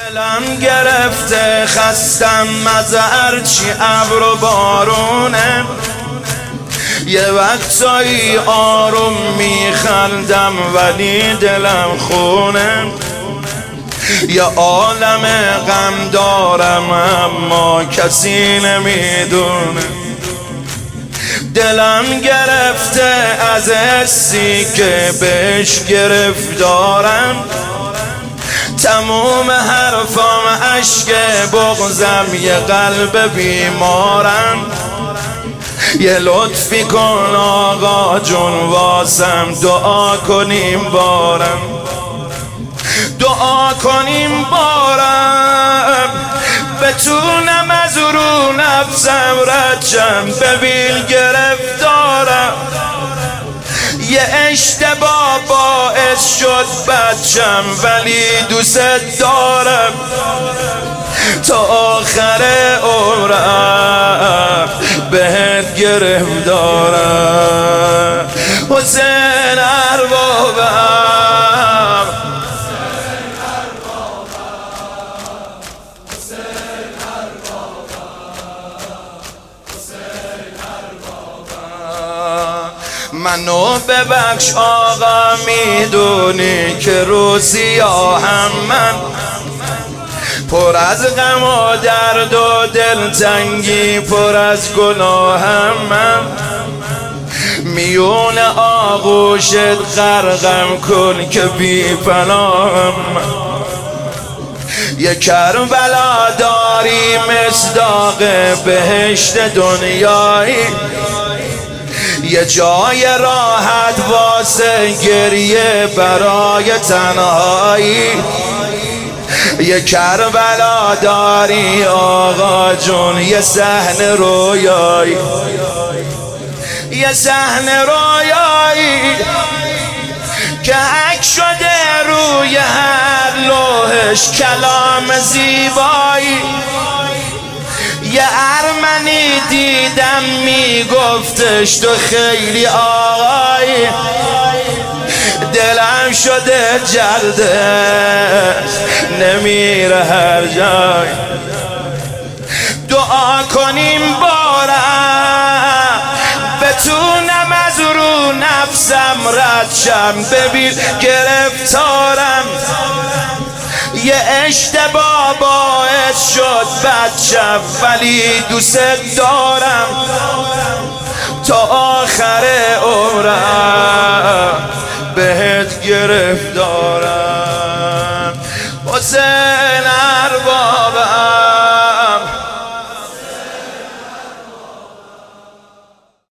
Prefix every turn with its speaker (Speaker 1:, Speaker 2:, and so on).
Speaker 1: دلم گرفته خستم از هرچی ابر و بارونه، یه وقتایی آروم میخندم ولی دلم خونه، یه عالم غم دارم اما کسی نمیدونه. دلم گرفته از حسی که بهش گرفتارم، تموم حرفام عشق بغضم، یه قلب بیمارم. یه لطفی کن آقا جون واسم، دعا کنیم بارم، دعا کنیم بارم، بتونم از رو نفسم ردشم. ببین گرفتارم، یه اشتباه باعث شد بچم ولی دوست دارم تا آخر عمرم، بهت گرفتارم. حسین اربابم، منو ببخش آقا، میدونی که روزیاهم من پر از غم و درد و دلتنگی، پر از گناهم من. میون آغوشت غرقم کن که بی پناهم. یه کربلا داری مصداق بهشت دنیایی، یه جای راحت واسه گریه برای تنهایی. یه کربلا داری آقا جون، یه صحنه رویایی، یه صحنه رویایی که حک شده روی هر لوحش کلام زیبایی. یه ارمنی دیدم میگفتش تو خیلی آقایی، دلم شده جلده نمیره هر جای. دعا کنیم بارم، بتونم از رو نفسم ردشم. ببین گرفتارم، یه اشتباه باعث شد بچم ولی دوست دارم تا آخر عمرم، بهت گرفتارم. حسین